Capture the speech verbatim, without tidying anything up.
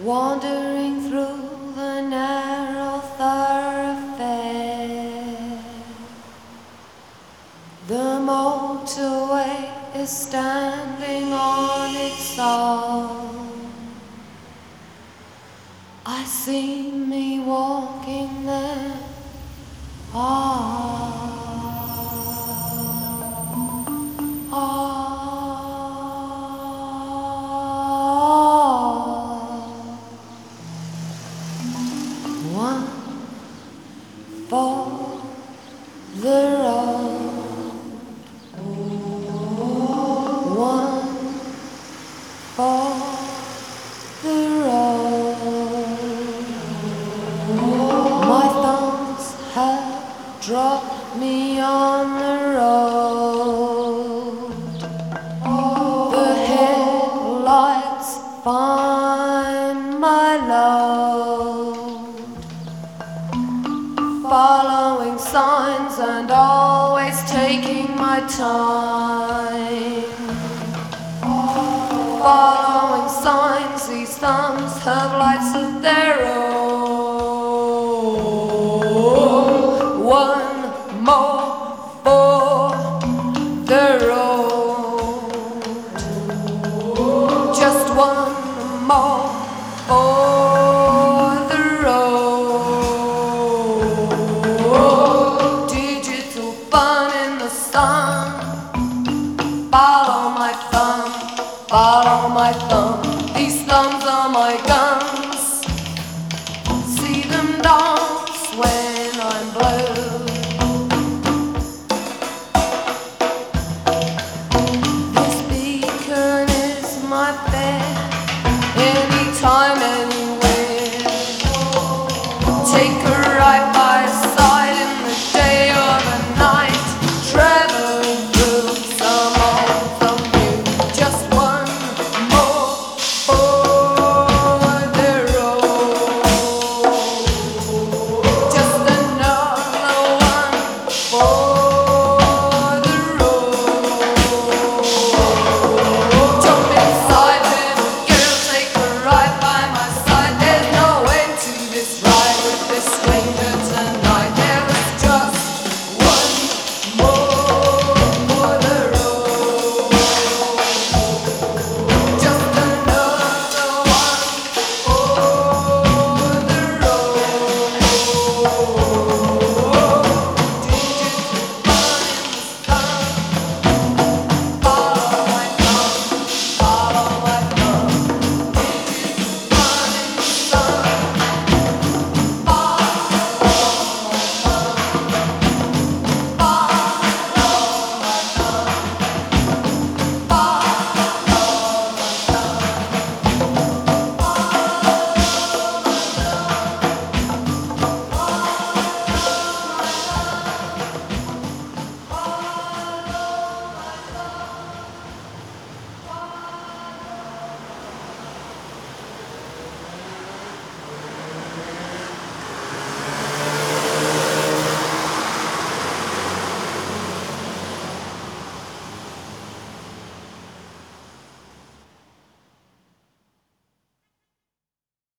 Wandering through the narrow thoroughfare, the motorway is standing on its own. I see me walking there. Ah, ah. One for the road, one for the road. My thumbs have dropped me on the road. The headlights find my load. Following signs and always taking my time. Following signs, these thumbs have lights of their own. One more for the road. Just one more for the road. Digital fun in the sun. Follow my thumb, follow my thumb. These thumbs are my guns. See them dance when I'm blue. This beacon is my bed, anytime, anywhere. Take a